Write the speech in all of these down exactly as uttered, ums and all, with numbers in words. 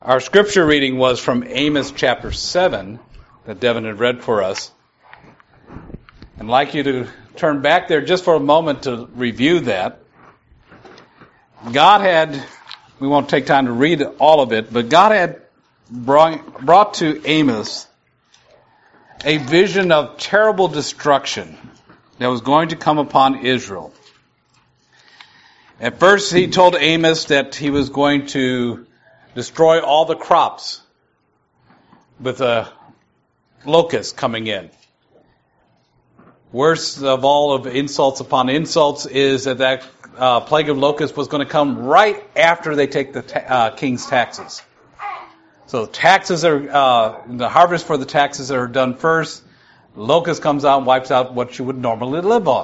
Our scripture reading was from Amos chapter seven that Devin had read for us. I'd like you to turn back there just for a moment to review that. God had, we won't take time to read all of it, but God had brought, brought to Amos a vision of terrible destruction that was going to come upon Israel. At first he told Amos that he was going to destroy all the crops with a locust coming in. Worst of all of insults upon insults is that that uh, plague of locusts was going to come right after they take the ta- uh, king's taxes. So taxes are, uh, the harvest for the taxes are done first. The locust comes out and wipes out what you would normally live on.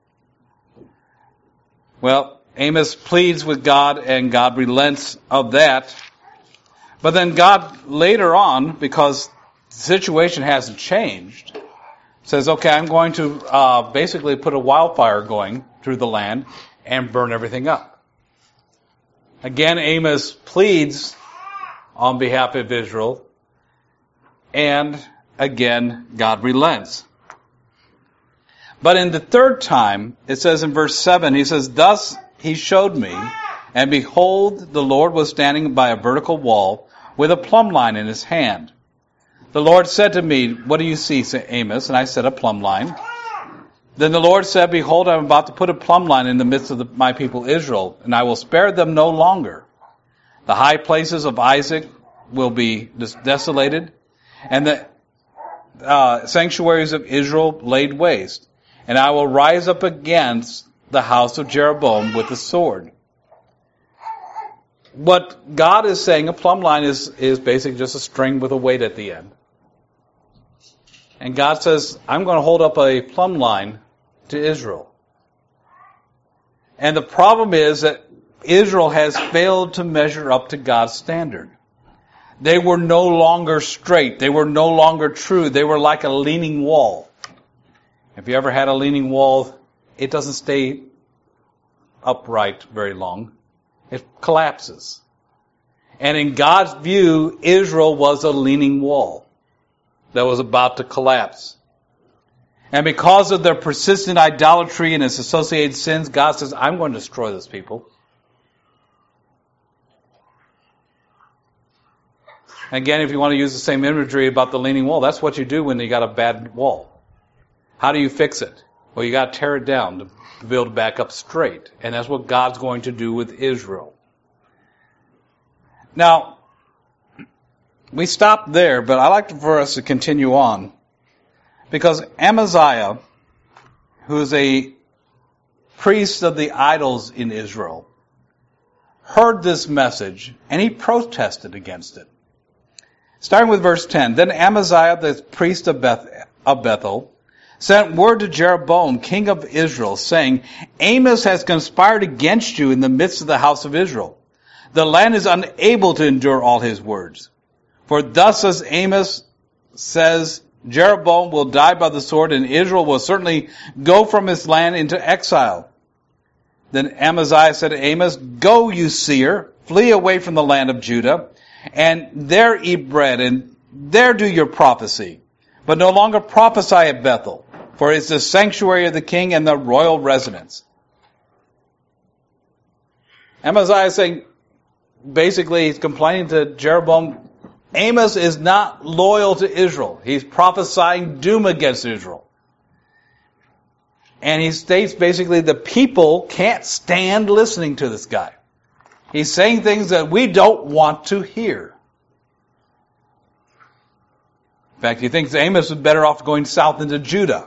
Well, Amos pleads with God and God relents of that. But then God later on, because the situation hasn't changed, says, okay, I'm going to uh, basically put a wildfire going through the land and burn everything up. Again, Amos pleads on behalf of Israel, and again, God relents. But in the third time, it says in verse seven, he says, thus he showed me, and behold, the Lord was standing by a vertical wall with a plumb line in his hand. The Lord said to me, what do you see, Amos? And I said, a plumb line. Then the Lord said, behold, I am about to put a plumb line in the midst of the, my people Israel, and I will spare them no longer. The high places of Isaac will be desolated, and the uh, sanctuaries of Israel laid waste. And I will rise up against the house of Jeroboam with the sword. What God is saying, a plumb line is, is basically just a string with a weight at the end. And God says, I'm going to hold up a plumb line to Israel. And the problem is that Israel has failed to measure up to God's standard. They were no longer straight. They were no longer true. They were like a leaning wall. If you ever had a leaning wall, it doesn't stay upright very long. It collapses. And in God's view, Israel was a leaning wall that was about to collapse. And because of their persistent idolatry and its associated sins, God says, I'm going to destroy this people. Again, if you want to use the same imagery about the leaning wall, that's what you do when you got a bad wall. How do you fix it? Well, you got to tear it down to build it back up straight. And that's what God's going to do with Israel. Now, we stopped there, but I'd like for us to continue on. Because Amaziah, who is a priest of the idols in Israel, heard this message and he protested against it. Starting with verse ten, then Amaziah, the priest of, Beth, of Bethel, sent word to Jeroboam, king of Israel, saying, Amos has conspired against you in the midst of the house of Israel. The land is unable to endure all his words. For thus as Amos says, Jeroboam will die by the sword, and Israel will certainly go from his land into exile. Then Amaziah said to Amos, go, you seer, flee away from the land of Judah, and there eat bread, and there do your prophecy. But no longer prophesy at Bethel, for it's the sanctuary of the king and the royal residence. Amaziah is saying, basically, he's complaining to Jeroboam, Amos is not loyal to Israel. He's prophesying doom against Israel. And he states basically the people can't stand listening to this guy. He's saying things that we don't want to hear. In fact, he thinks Amos was better off going south into Judah.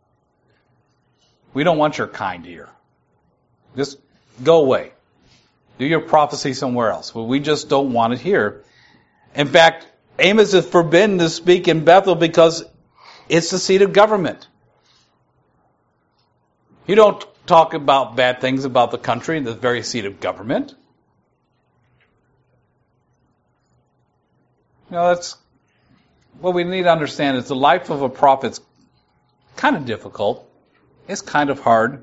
We don't want your kind here. Just go away. Do your prophecy somewhere else. Well, we just don't want it here. In fact, Amos is forbidden to speak in Bethel because it's the seat of government. You don't talk about bad things about the country in the very seat of government. You know, that's what we need to understand is the life of a prophet's kind of difficult. It's kind of hard.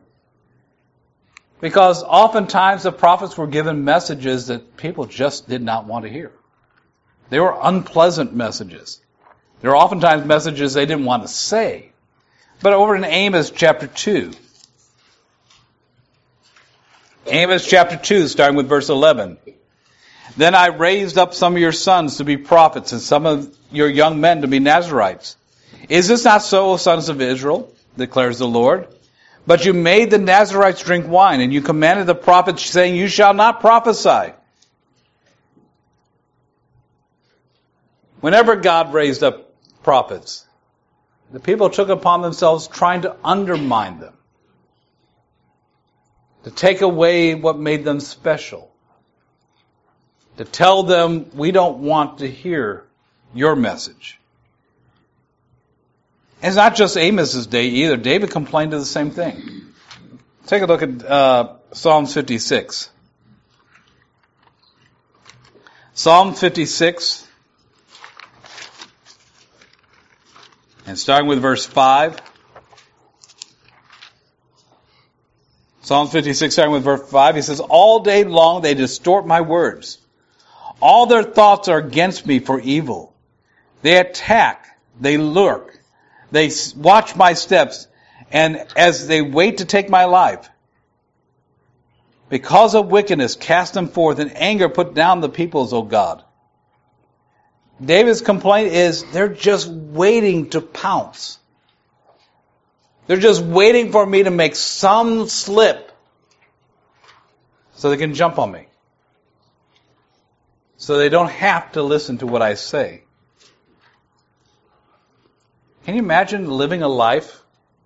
Because oftentimes the prophets were given messages that people just did not want to hear. They were unpleasant messages. They were oftentimes messages they didn't want to say. But over in Amos chapter two, Amos chapter two, starting with verse eleven. Then I raised up some of your sons to be prophets and some of your young men to be Nazirites. Is this not so, O sons of Israel, declares the Lord? But you made the Nazirites drink wine, and you commanded the prophets, saying, you shall not prophesy. Whenever God raised up prophets, the people took upon themselves trying to undermine them, to take away what made them special, to tell them, we don't want to hear your message. And it's not just Amos's day either. David complained of the same thing. Take a look at uh, Psalm fifty-six. Psalm fifty-six, and starting with verse five. Psalm fifty-six, starting with verse five, he says, all day long they distort my words. All their thoughts are against me for evil. They attack, they lurk, they watch my steps, and as they wait to take my life. Because of wickedness, cast them forth, in anger put down the peoples, O God. David's complaint is they're just waiting to pounce. They're just waiting for me to make some slip so they can jump on me. So they don't have to listen to what I say. Can you imagine living a life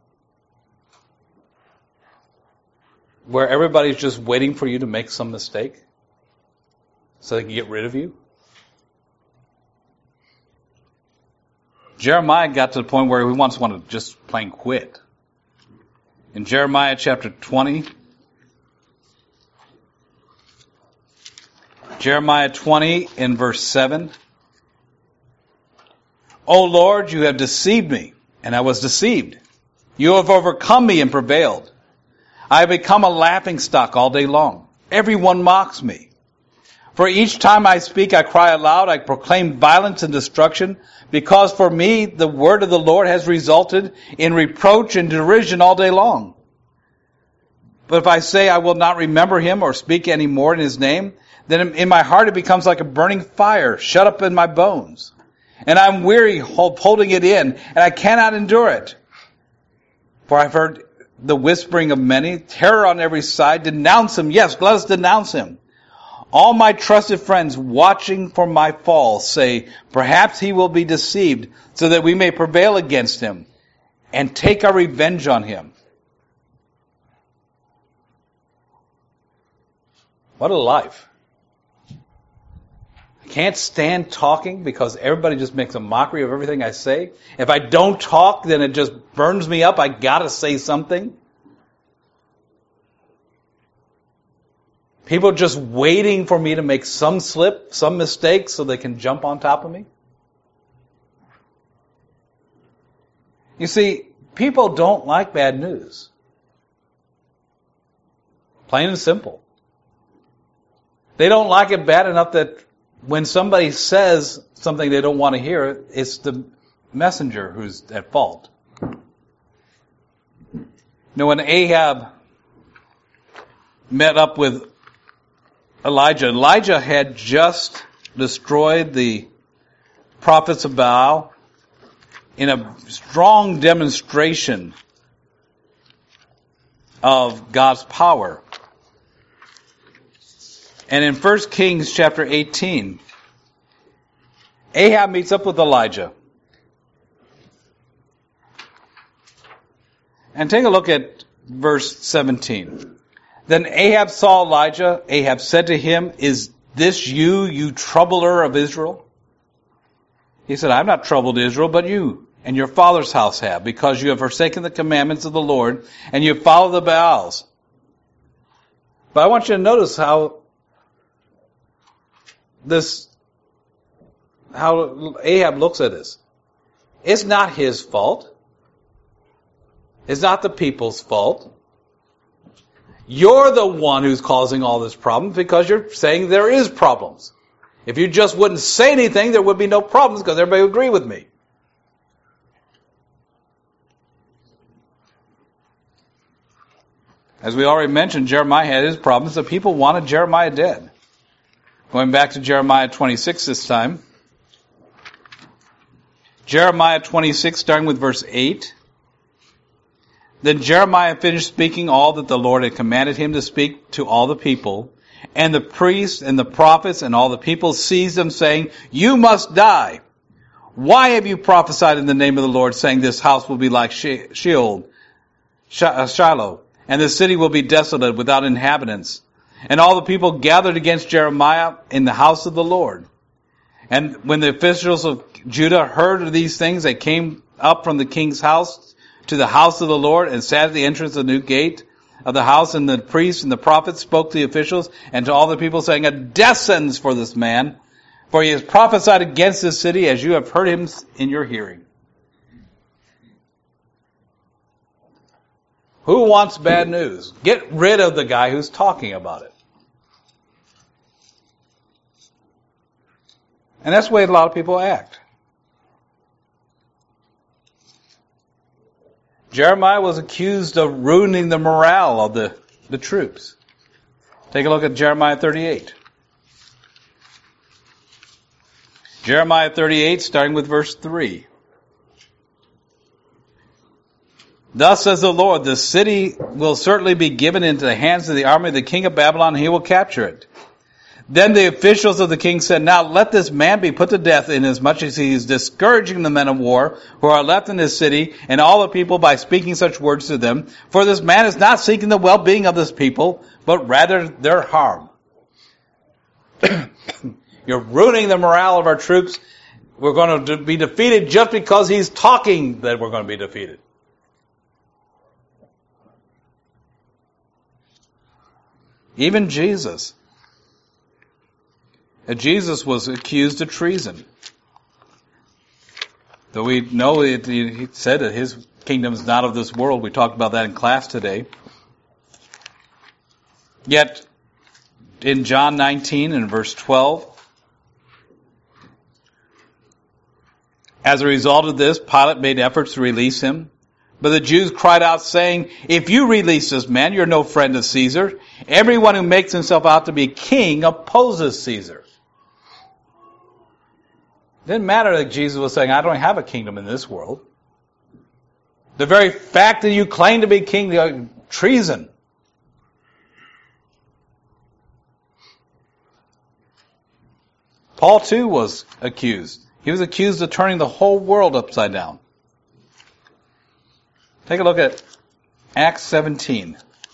where everybody's just waiting for you to make some mistake so they can get rid of you? Jeremiah got to the point where he once wanted to just plain quit. In Jeremiah chapter twenty, Jeremiah twenty in verse seven. O Lord, you have deceived me, and I was deceived. You have overcome me and prevailed. I have become a laughingstock all day long. Everyone mocks me. For each time I speak, I cry aloud, I proclaim violence and destruction, because for me the word of the Lord has resulted in reproach and derision all day long. But if I say I will not remember him or speak any more in his name, then in my heart it becomes like a burning fire shut up in my bones. And I'm weary holding it in, and I cannot endure it. For I've heard the whispering of many, terror on every side. Denounce him. Yes, let us denounce him. All my trusted friends watching for my fall say, perhaps he will be deceived, so that we may prevail against him and take our revenge on him. What a life. I can't stand talking because everybody just makes a mockery of everything I say. If I don't talk, then it just burns me up. I gotta say something. People just waiting for me to make some slip, some mistake, so they can jump on top of me. You see, people don't like bad news. Plain and simple. They don't like it bad enough that when somebody says something they don't want to hear, it's the messenger who's at fault. You know, when Ahab met up with Elijah, Elijah had just destroyed the prophets of Baal in a strong demonstration of God's power. And in First Kings chapter eighteen, Ahab meets up with Elijah. And take a look at verse seventeen. Then Ahab saw Elijah. Ahab said to him, is this you, you troubler of Israel? He said, I have not troubled Israel, but you and your father's house have, because you have forsaken the commandments of the Lord, and you have followed the Baals. But I want you to notice how this, how Ahab looks at this. It's not his fault. It's not the people's fault. You're the one who's causing all this problem because you're saying there is problems. If you just wouldn't say anything, there would be no problems because everybody would agree with me. As we already mentioned, Jeremiah had his problems. The people wanted Jeremiah dead. Going back to Jeremiah twenty-six this time. Jeremiah twenty-six, starting with verse eight. Then Jeremiah finished speaking all that the Lord had commanded him to speak to all the people. And the priests and the prophets and all the people seized him, saying, "You must die. Why have you prophesied in the name of the Lord, saying this house will be like Sheol, Shiloh, and the city will be desolate without inhabitants?" And all the people gathered against Jeremiah in the house of the Lord. And when the officials of Judah heard of these things, they came up from the king's house to the house of the Lord and sat at the entrance of the new gate of the house. And the priests and the prophets spoke to the officials and to all the people, saying, "A death sentence for this man, for he has prophesied against this city, as you have heard him in your hearing." Who wants bad news? Get rid of the guy who's talking about it. And that's the way a lot of people act. Jeremiah was accused of ruining the morale of the, the troops. Take a look at Jeremiah thirty-eight. Jeremiah thirty-eight, starting with verse three. "Thus says the Lord, the city will certainly be given into the hands of the army of the king of Babylon, and he will capture it. Then the officials of the king said, 'Now let this man be put to death, inasmuch as he is discouraging the men of war who are left in this city, and all the people by speaking such words to them. For this man is not seeking the well-being of this people, but rather their harm.'" You're ruining the morale of our troops. We're going to be defeated just because he's talking that we're going to be defeated. Even Jesus. Jesus was accused of treason. Though we know it, he said that his kingdom is not of this world. We talked about that in class today. Yet, in John nineteen and verse twelve, as a result of this, Pilate made efforts to release him. But the Jews cried out, saying, "If you release this man, you're no friend of Caesar. Everyone who makes himself out to be king opposes Caesar." It didn't matter that Jesus was saying, "I don't have a kingdom in this world." The very fact that you claim to be king, treason. Paul too was accused. He was accused of turning the whole world upside down. Take a look at Acts seventeen.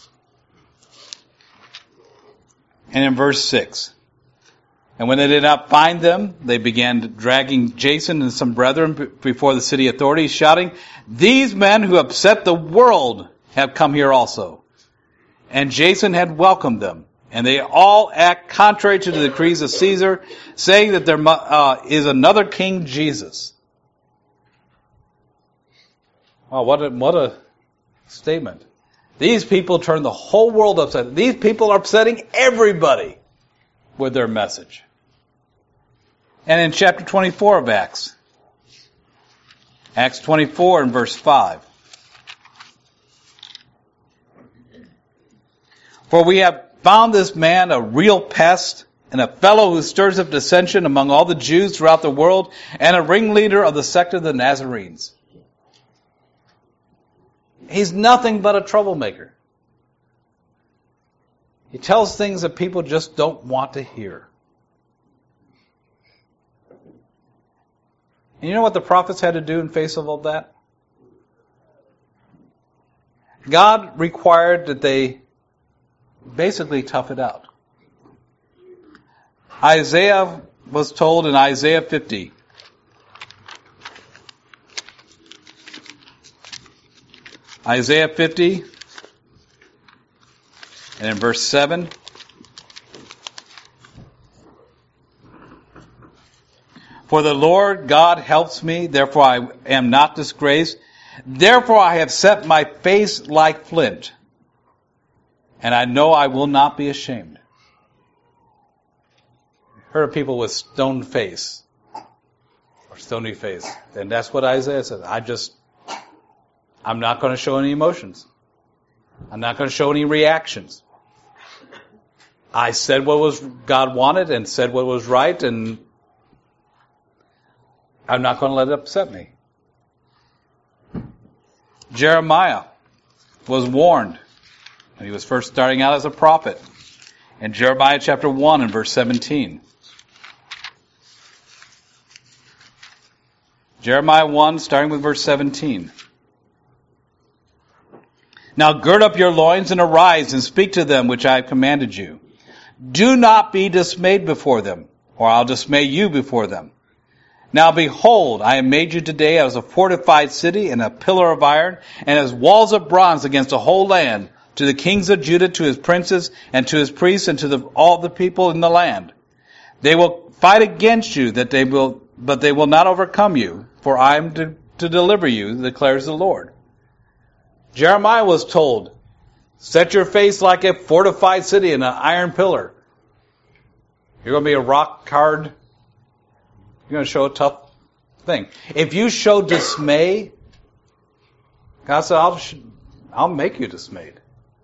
And in verse six. "And when they did not find them, they began dragging Jason and some brethren before the city authorities, shouting, 'These men who upset the world have come here also.' And Jason had welcomed them. And they all act contrary to the decrees of Caesar, saying that there uh, is another king, Jesus." Wow, what a, what a statement. These people turn the whole world upside down. These people are upsetting everybody with their message. And in chapter twenty-four of Acts, Acts twenty-four and verse five. "For we have found this man a real pest, and a fellow who stirs up dissension among all the Jews throughout the world, and a ringleader of the sect of the Nazarenes." He's nothing but a troublemaker. He tells things that people just don't want to hear. And you know what the prophets had to do in face of all that? God required that they basically tough it out. Isaiah was told in Isaiah fifty, Isaiah fifty, and in verse seven, "For the Lord God helps me, therefore I am not disgraced. Therefore I have set my face like flint, and I know I will not be ashamed." heard of people with stone face or stony face. And that's what Isaiah said. I just, I'm not going to show any emotions. I'm not going to show any reactions. I said what was God wanted and said what was right, and I'm not going to let it upset me. Jeremiah was warned when he was first starting out as a prophet. In Jeremiah chapter one and verse seventeen. Jeremiah one, starting with verse seventeen. Now gird up your loins and arise and speak to them which I have commanded you. Do not be dismayed before them, or I'll dismay you before them. Now behold, I have made you today as a fortified city and a pillar of iron, and as walls of bronze against the whole land, to the kings of Judah, to his princes, and to his priests, and to the, all the people in the land. They will fight against you, that they will, but they will not overcome you, for I am to, to deliver you, declares the Lord. Jeremiah was told, set your face like a fortified city and an iron pillar. You're going to be a rock hard. You're going to show a tough thing. If you show dismay, God said, I'll, I'll make you dismayed.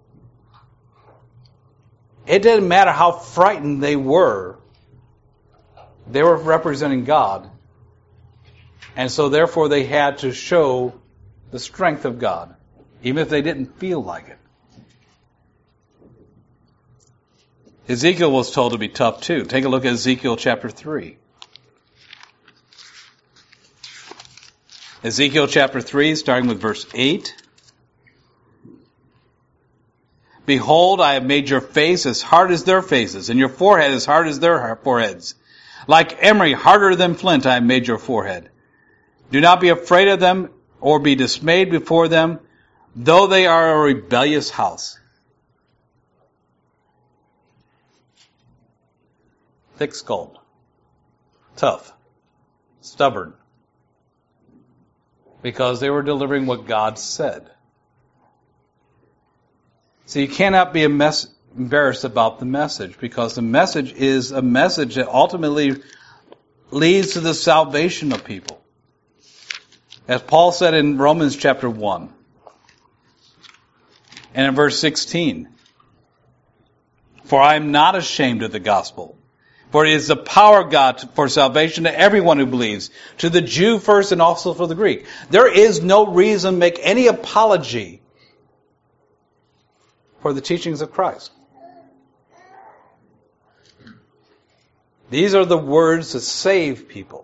It didn't matter how frightened they were. They were representing God. And so therefore they had to show the strength of God, even if they didn't feel like it. Ezekiel was told to be tough too. Take a look at Ezekiel chapter three. Ezekiel chapter three, starting with verse eight. Behold, I have made your face as hard as their faces, and your forehead as hard as their foreheads. Like emery, harder than flint, I have made your forehead. Do not be afraid of them, or be dismayed before them, though they are a rebellious house. Thick-skulled, tough, stubborn, because they were delivering what God said. So you cannot be a mess, embarrassed about the message, because the message is a message that ultimately leads to the salvation of people. As Paul said in Romans chapter one, and in verse sixteen, for I am not ashamed of the gospel, for it is the power of God for salvation to everyone who believes, to the Jew first and also for the Greek. There is no reason to make any apology for the teachings of Christ. These are the words that save people.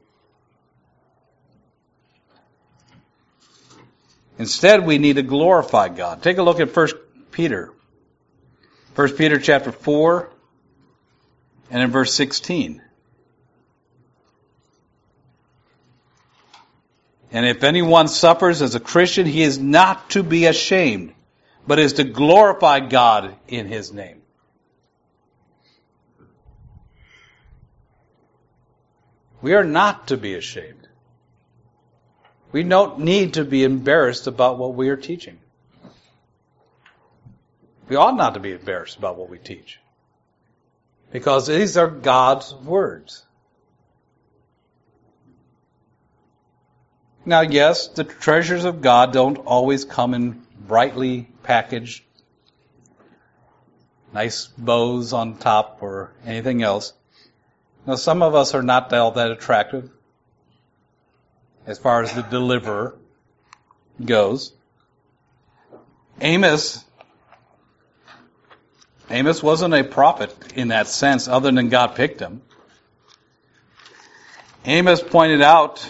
Instead, we need to glorify God. Take a look at First Peter. First Peter chapter four and in verse sixteen. And if anyone suffers as a Christian, he is not to be ashamed, but is to glorify God in his name. We are not to be ashamed. We don't need to be embarrassed about what we are teaching. We ought not to be embarrassed about what we teach, because these are God's words. Now, yes, the treasures of God don't always come in brightly packaged, nice bows on top or anything else. Now, some of us are not all that attractive as far as the deliverer goes. Amos, Amos wasn't a prophet in that sense, other than God picked him. Amos pointed out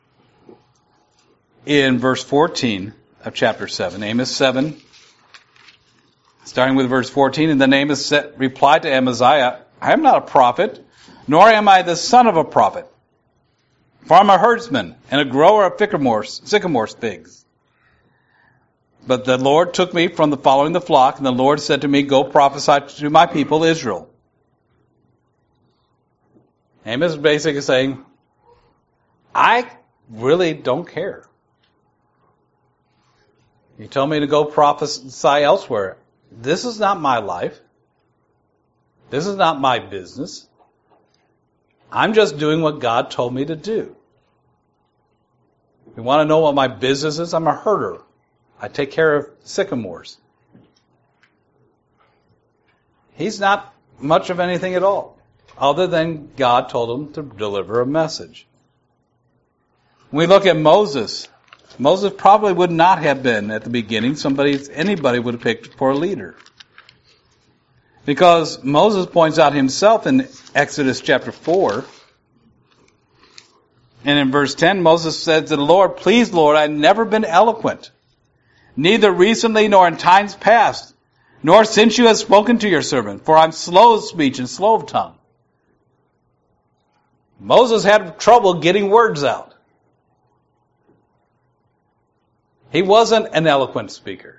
in verse fourteen of chapter seven, Amos seven, starting with verse fourteen, and then Amos replied to Amaziah, I am not a prophet, nor am I the son of a prophet. For I'm a herdsman and a grower of sycamore, sycamore figs. But the Lord took me from the following the flock, and the Lord said to me, go prophesy to my people Israel. Amos is basically saying, I really don't care. You tell me to go prophesy elsewhere. This is not my life. This is not my business. I'm just doing what God told me to do. You want to know what my business is? I'm a herder. I take care of sycamores. He's not much of anything at all, other than God told him to deliver a message. When we look at Moses, Moses probably would not have been at the beginning somebody anybody would have picked for a leader. Because Moses points out himself in Exodus chapter four, and in verse ten, Moses said to the Lord, "Please, Lord, I've never been eloquent, neither recently nor in times past, nor since you have spoken to your servant, for I'm slow of speech and slow of tongue." Moses had trouble getting words out. He wasn't an eloquent speaker.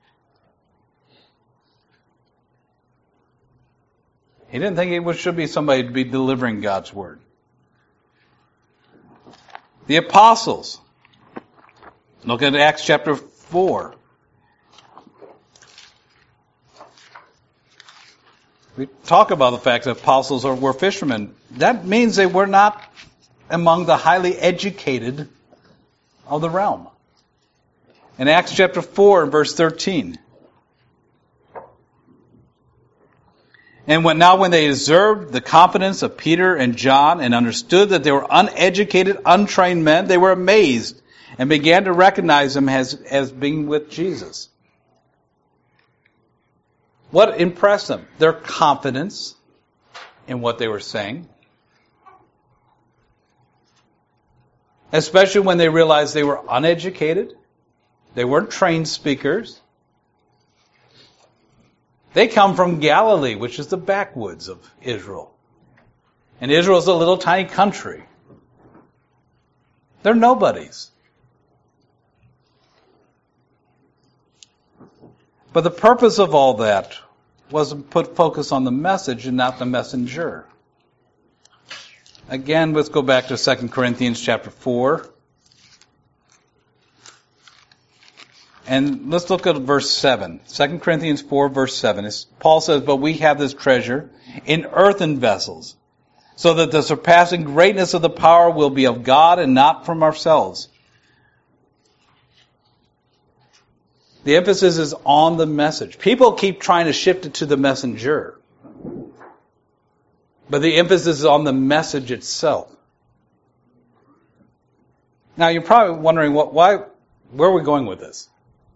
He didn't think he should be somebody to be delivering God's word. The apostles. Look at Acts chapter four. We talk about the fact that apostles are, were fishermen. That means they were not among the highly educated of the realm. In Acts chapter four and verse thirteen. And when, now when they observed the confidence of Peter and John and understood that they were uneducated, untrained men, they were amazed and began to recognize them as, as being with Jesus. What impressed them? Their confidence in what they were saying. Especially when they realized they were uneducated. They weren't trained speakers. They come from Galilee, which is the backwoods of Israel. And Israel is a little tiny country. They're nobodies. But the purpose of all that was to put focus on the message and not the messenger. Again, let's go back to Second Corinthians chapter four. And let's look at verse seven. Second Corinthians four, verse seven. It's, Paul says, "But we have this treasure in earthen vessels, so that the surpassing greatness of the power will be of God and not from ourselves." The emphasis is on the message. People keep trying to shift it to the messenger. But the emphasis is on the message itself. Now, you're probably wondering, what, why, where are we going with this?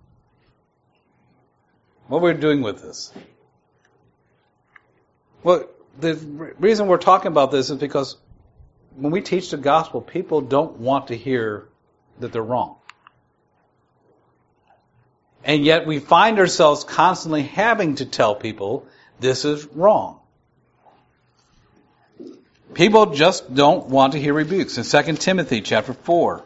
What we're doing with this? Well, the reason we're talking about this is because when we teach the gospel, people don't want to hear that they're wrong. And yet we find ourselves constantly having to tell people this is wrong. People just don't want to hear rebukes. In Second Timothy chapter four,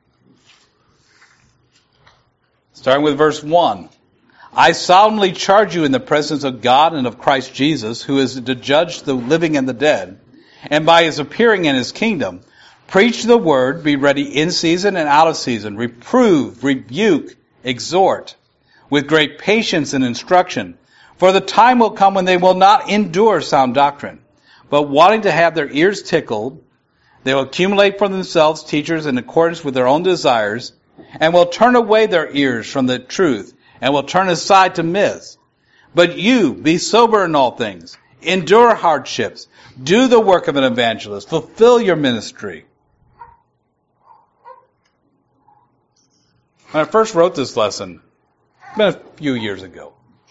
starting with verse one. "I solemnly charge you in the presence of God and of Christ Jesus, who is to judge the living and the dead, and by his appearing in his kingdom, preach the word, be ready in season and out of season, reprove, rebuke, exhort, with great patience and instruction. For the time will come when they will not endure sound doctrine, but wanting to have their ears tickled, they will accumulate for themselves teachers in accordance with their own desires, and will turn away their ears from the truth, and will turn aside to myths. But you, be sober in all things, endure hardships, do the work of an evangelist, fulfill your ministry." When I first wrote this lesson, it's been a few years ago.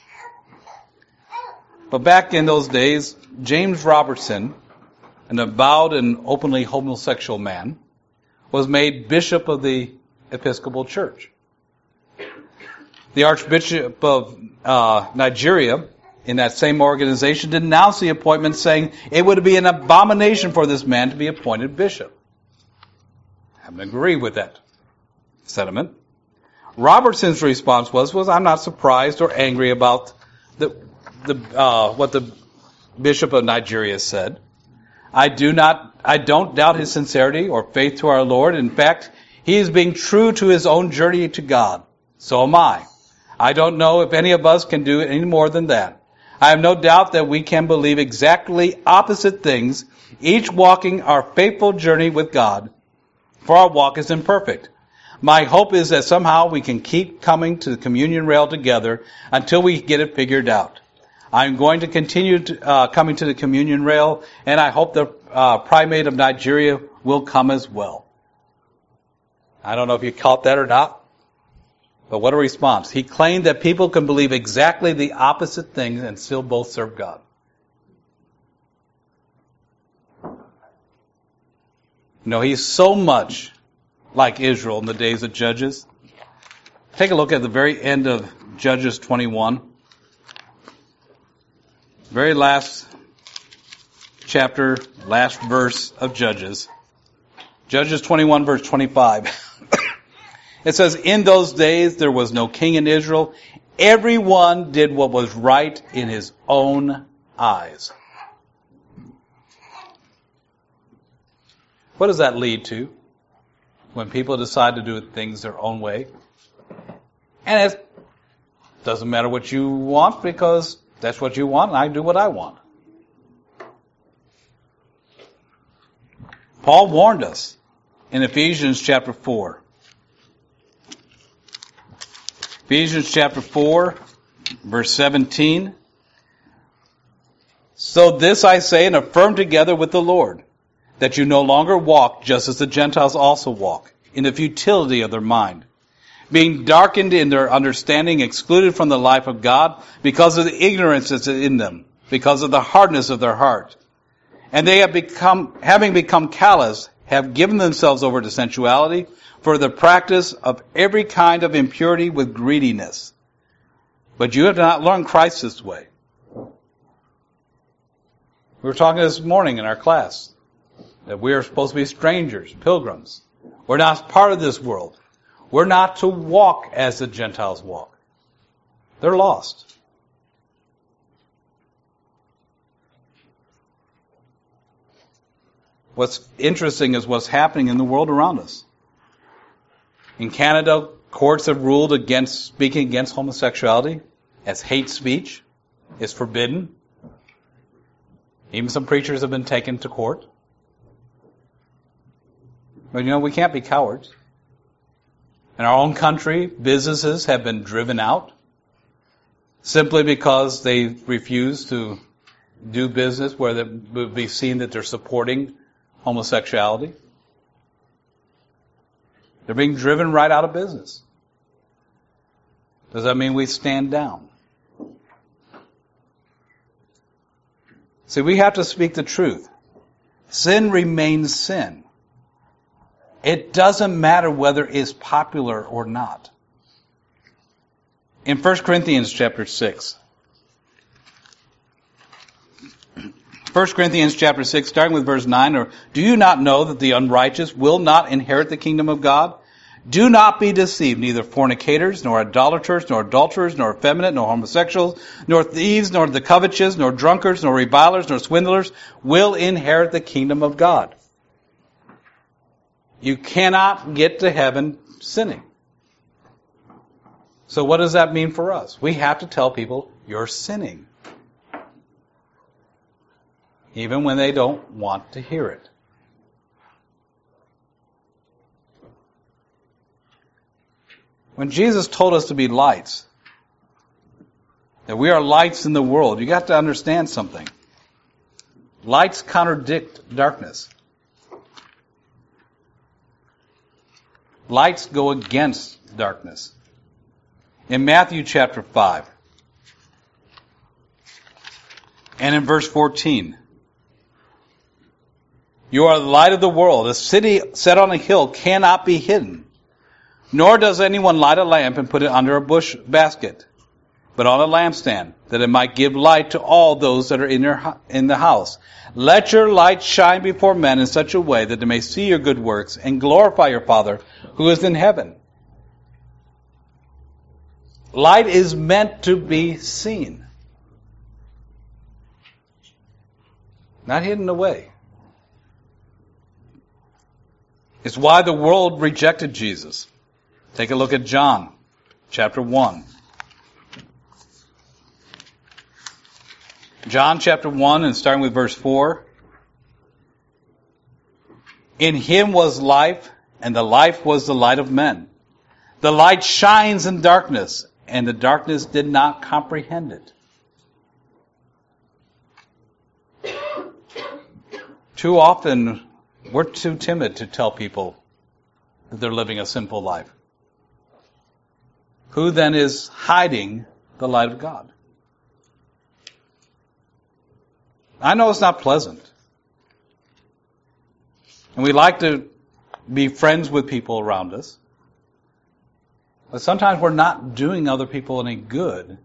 But back in those days, James Robertson, an avowed and openly homosexual man, was made bishop of the Episcopal Church. The Archbishop of uh, Nigeria, in that same organization, denounced the appointment, saying it would be an abomination for this man to be appointed bishop. I haven't agreed with that sentiment. Robertson's response was, was I'm not surprised or angry about the, the uh, what the Bishop of Nigeria said. I do not, I don't doubt his sincerity or faith to our Lord. In fact, he is being true to his own journey to God. So am I. I don't know if any of us can do any more than that. I have no doubt that we can believe exactly opposite things, each walking our faithful journey with God, for our walk is imperfect. My hope is that somehow we can keep coming to the communion rail together until we get it figured out. I'm going to continue to, uh, coming to the communion rail, and I hope the uh, primate of Nigeria will come as well. I don't know if you caught that or not, but what a response. He claimed that people can believe exactly the opposite things and still both serve God. You know, he's so much like Israel in the days of Judges. Take a look at the very end of Judges twenty-one. Very last chapter, last verse of Judges. Judges twenty-one, verse twenty-five. It says, in those days there was no king in Israel. Everyone did what was right in his own eyes. What does that lead to when people decide to do things their own way? And it doesn't matter what you want because that's what you want and I do what I want. Paul warned us in Ephesians chapter four. Ephesians chapter four, verse seventeen. So this I say and affirm together with the Lord, that you no longer walk just as the Gentiles also walk, in the futility of their mind, being darkened in their understanding, excluded from the life of God, because of the ignorance that's in them, because of the hardness of their heart. And they have become, having become callous, have given themselves over to sensuality, for the practice of every kind of impurity with greediness. But you have not learned Christ this way. We were talking this morning in our class that we are supposed to be strangers, pilgrims. We're not part of this world. We're not to walk as the Gentiles walk. They're lost. What's interesting is what's happening in the world around us. In Canada, courts have ruled against speaking against homosexuality as hate speech. It's forbidden. Even some preachers have been taken to court. But you know, we can't be cowards. In our own country, businesses have been driven out simply because they refuse to do business where it would be seen that they're supporting homosexuality. They're being driven right out of business. Does that mean we stand down? See, we have to speak the truth. Sin remains sin. It doesn't matter whether it's popular or not. In First Corinthians chapter six, First Corinthians chapter six, starting with verse nine, or do you not know that the unrighteous will not inherit the kingdom of God? Do not be deceived, neither fornicators, nor idolaters, nor adulterers, nor effeminate, nor homosexuals, nor thieves, nor the covetous, nor drunkards, nor revilers, nor swindlers will inherit the kingdom of God. You cannot get to heaven sinning. So what does that mean for us? We have to tell people, you're sinning. Even when they don't want to hear it. When Jesus told us to be lights, that we are lights in the world, you got to understand something. Lights contradict darkness. Lights go against darkness. In Matthew chapter five, and in verse fourteen, you are the light of the world. A city set on a hill cannot be hidden. Nor does anyone light a lamp and put it under a bush basket, but on a lampstand, that it might give light to all those that are in your in the house. Let your light shine before men in such a way that they may see your good works and glorify your Father who is in heaven. Light is meant to be seen, not hidden away. It's why the world rejected Jesus. Take a look at John chapter one. John chapter one and starting with verse four. In him was life, and the life was the light of men. The light shines in darkness, and the darkness did not comprehend it. Too often, we're too timid to tell people that they're living a sinful life. Who then is hiding the light of God? I know it's not pleasant. And we like to be friends with people around us. But sometimes we're not doing other people any good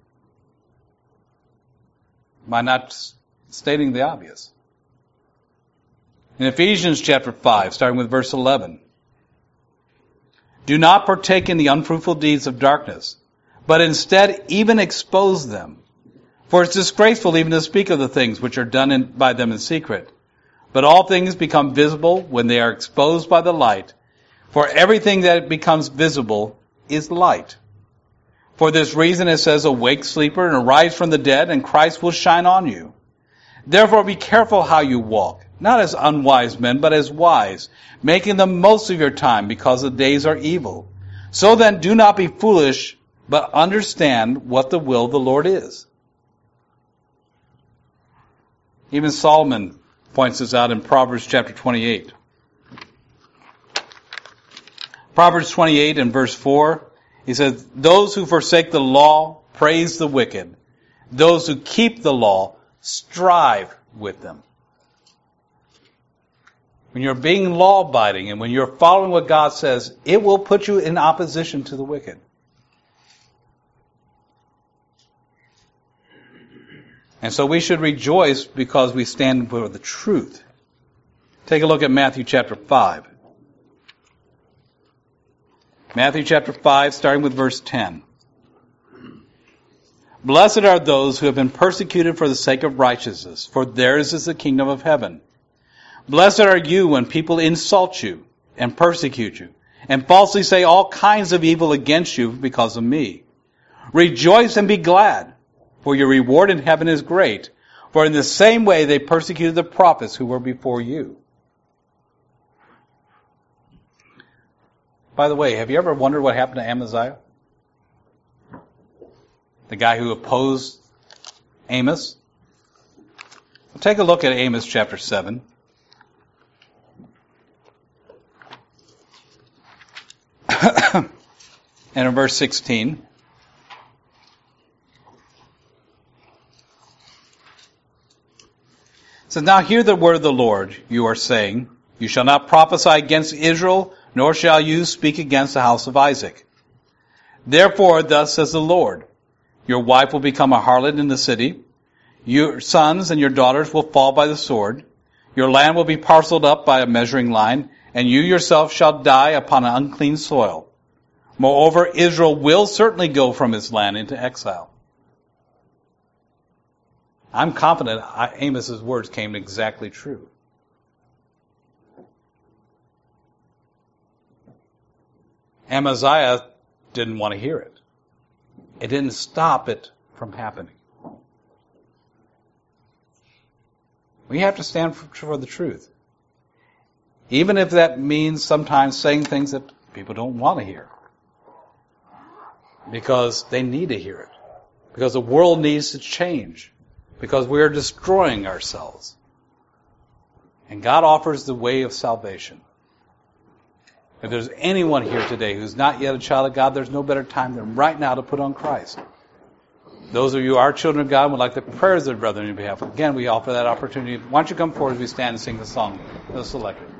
by not stating the obvious. In Ephesians chapter five, starting with verse eleven, do not partake in the unfruitful deeds of darkness, but instead even expose them. For it's disgraceful even to speak of the things which are done in, by them in secret. But all things become visible when they are exposed by the light. For everything that becomes visible is light. For this reason it says, awake, sleeper, and arise from the dead, and Christ will shine on you. Therefore be careful how you walk, not as unwise men, but as wise, making the most of your time, because the days are evil. So then do not be foolish, but understand what the will of the Lord is. Even Solomon points this out in Proverbs chapter twenty-eight. Proverbs twenty-eight and verse four, he says, those who forsake the law praise the wicked. Those who keep the law strive with them. When you're being law-abiding and when you're following what God says, it will put you in opposition to the wicked. And so we should rejoice because we stand for the truth. Take a look at Matthew chapter five. Matthew chapter five, starting with verse ten. Blessed are those who have been persecuted for the sake of righteousness, for theirs is the kingdom of heaven. Blessed are you when people insult you and persecute you, and falsely say all kinds of evil against you because of me. Rejoice and be glad, for your reward in heaven is great, for in the same way they persecuted the prophets who were before you. By the way, have you ever wondered what happened to Amaziah? The guy who opposed Amos? Well, take a look at Amos chapter seven. And in verse sixteen. It says, now hear the word of the Lord. You are saying, you shall not prophesy against Israel, nor shall you speak against the house of Isaac. Therefore, thus says the Lord, your wife will become a harlot in the city. Your sons and your daughters will fall by the sword. Your land will be parceled up by a measuring line, and you yourself shall die upon an unclean soil. Moreover, Israel will certainly go from his land into exile. I'm confident Amos's words came exactly true. Amaziah didn't want to hear it. It didn't stop it from happening. We have to stand for the truth. Even if that means sometimes saying things that people don't want to hear. Because they need to hear it. Because the world needs to change. Because we are destroying ourselves. And God offers the way of salvation. If there's anyone here today who's not yet a child of God, there's no better time than right now to put on Christ. Those of you who are children of God and would like the prayers of their brethren on your behalf, again, we offer that opportunity. Why don't you come forward as we stand and sing the song that was selected.